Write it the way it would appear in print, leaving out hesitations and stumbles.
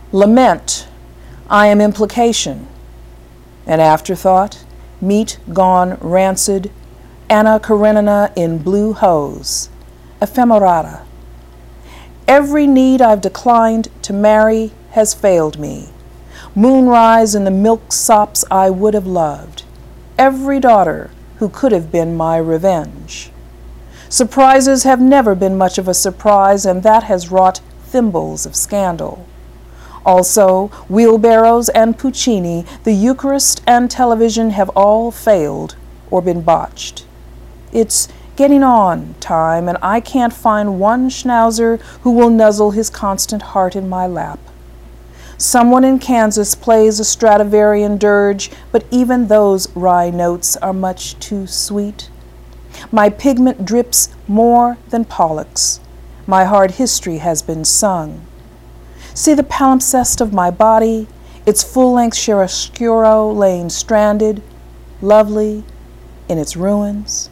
Lament, I am implication. An afterthought, meat gone rancid, Anna Karenina in blue hose, ephemerata. Every need I've declined to marry has failed me. Moonrise in the milksops I would have loved. Every daughter who could have been my revenge. Surprises have never been much of a surprise, and that has wrought thimbles of scandal. Also, wheelbarrows and Puccini, the Eucharist and television have all failed or been botched. It's getting on time, and I can't find one schnauzer who will nuzzle his constant heart in my lap. Someone in Kansas plays a Stradivarian dirge, but even those rye notes are much too sweet. My pigment drips more than Pollux. My hard history has been sung. See the palimpsest of my body, its full-length chiaroscuro laying stranded, lovely, in its ruins.